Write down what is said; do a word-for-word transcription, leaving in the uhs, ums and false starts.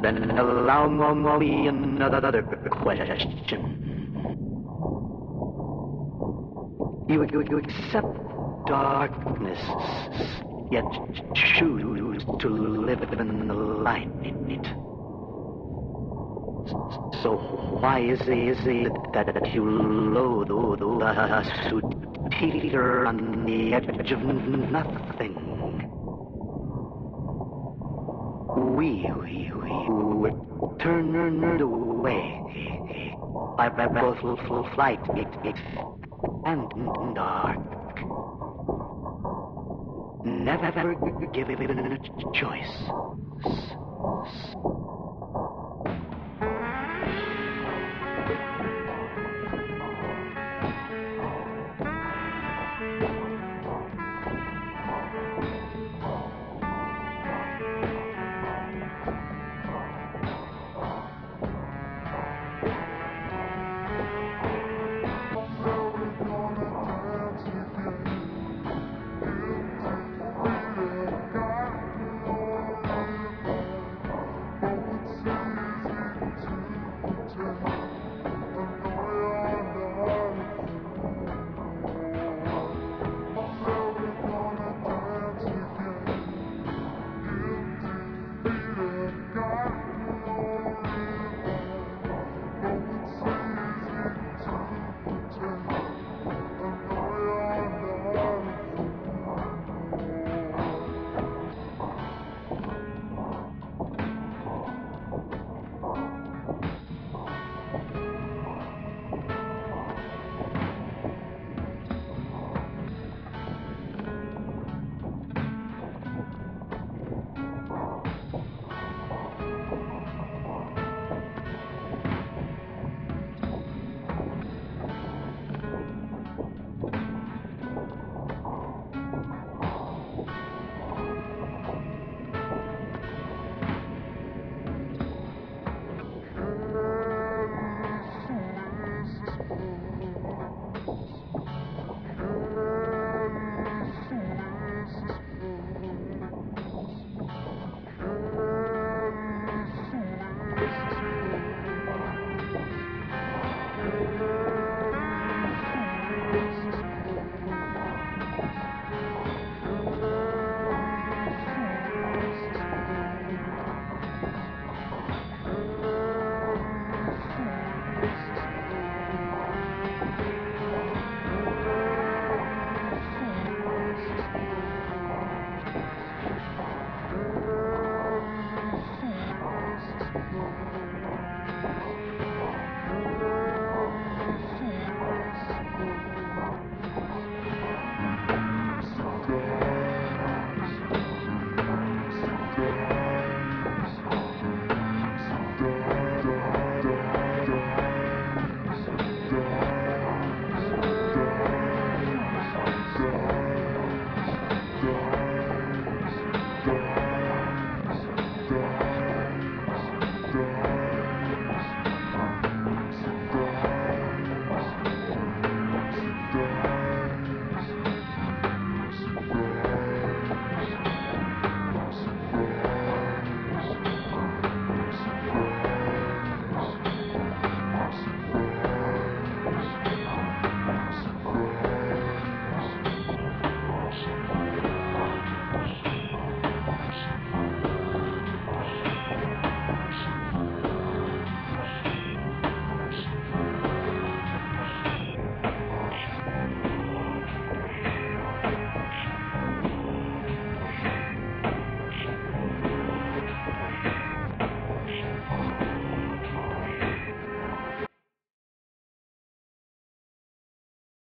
Then allow me another question. You, you, you accept darkness, yet choose to live in the light. So why is it, is it that, that you loathe us who teeter on the edge of nothing? We, we, we turned away by both flight and dark. Never given a choice.